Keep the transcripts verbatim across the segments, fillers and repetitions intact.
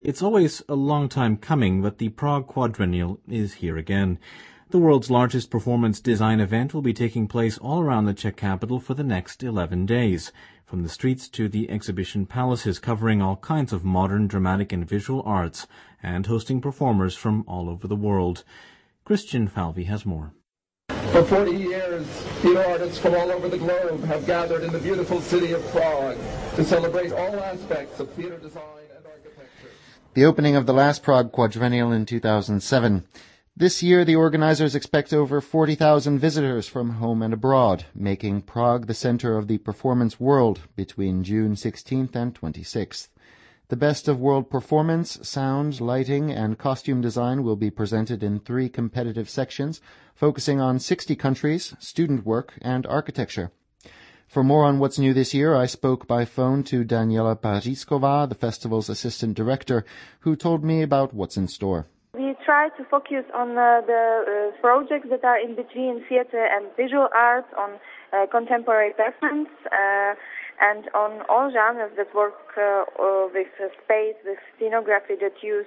It's always a long time coming, but the Prague Quadrennial is here again. The world's largest performance design event will be taking place all around the Czech capital for the next eleven days, from the streets to the exhibition palaces, covering all kinds of modern, dramatic and visual arts, and hosting performers from all over the world. Christian Falvey has more. For forty years, theater artists from all over the globe have gathered in the beautiful city of Prague to celebrate all aspects of theater design and architecture. The opening of the last Prague Quadrennial in two thousand seven. This year, the organizers expect over forty thousand visitors from home and abroad, making Prague the center of the performance world between June sixteenth and twenty-sixth. The best of world performance, sound, lighting, and costume design will be presented in three competitive sections, focusing on sixty countries, student work, and architecture. For more on what's new this year, I spoke by phone to Daniela Pařízková, the festival's assistant director, who told me about what's in store. We try to focus on uh, the uh, projects that are in between theater and visual arts, on uh, contemporary performance, uh, and on all genres that work uh, with uh, space, with scenography, that use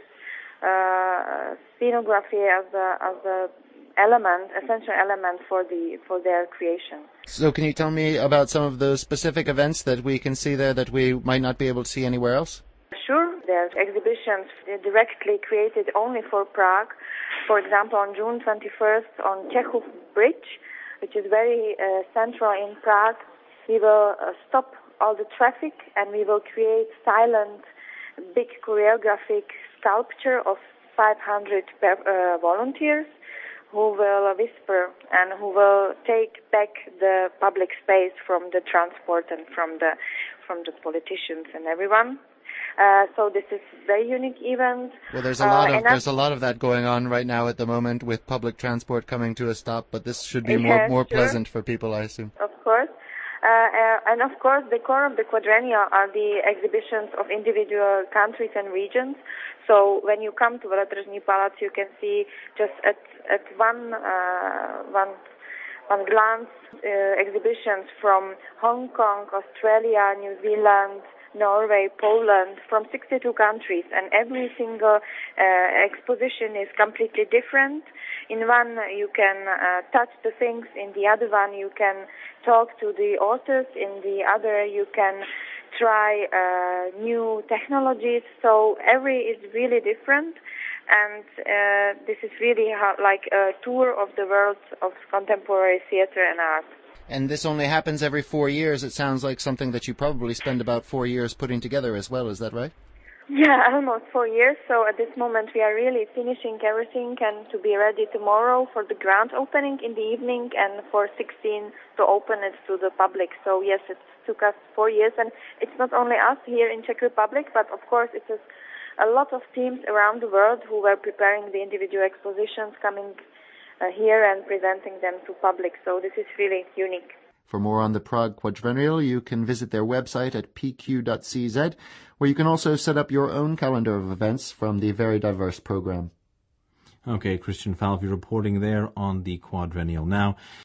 uh, scenography as a, as a element, essential element for the for their creation. So can you tell me about some of those specific events that we can see there that we might not be able to see anywhere else? Sure. There's exhibitions directly created only for Prague. For example, on June twenty-first on Čechův Bridge, which is very uh, central in Prague, we will uh, stop all the traffic and we will create silent, big choreographic sculpture of five hundred uh, volunteers who will whisper and who will take back the public space from the transport and from the from the politicians and everyone. Uh, so this is a very unique event. Well, there's a lot uh, of there's a lot of that going on right now at the moment with public transport coming to a stop. But this should be more yes, more sure. pleasant for people, I assume. Of course, uh, uh, and of course, the core of the quadrennial are the exhibitions of individual countries and regions. So when you come to Veletržní Palace, you can see just at at one uh, one. one glance uh, exhibitions from Hong Kong, Australia, New Zealand, Norway, Poland, from sixty-two countries, and every single uh, exposition is completely different. In one you can uh, touch the things, in the other one you can talk to the authors, in the other you can try uh, new technologies, so every is really different. And uh, this is really how, like a tour of the world of contemporary theater and art. And this only happens every four years. It sounds like something that you probably spend about four years putting together as well. Is that right? Yeah, almost four years. So at this moment we are really finishing everything and to be ready tomorrow for the grand opening in the evening and for sixteen to open it to the public. So yes, it took us four years, and it's not only us here in Czech Republic, but of course it is a lot of teams around the world who were preparing the individual expositions, coming uh, here and presenting them to public. So this is really unique. For more on the Prague Quadrennial, you can visit their website at p q dot c z, where you can also set up your own calendar of events from the very diverse program. Okay, Christian Falvey reporting there on the Quadrennial. Now,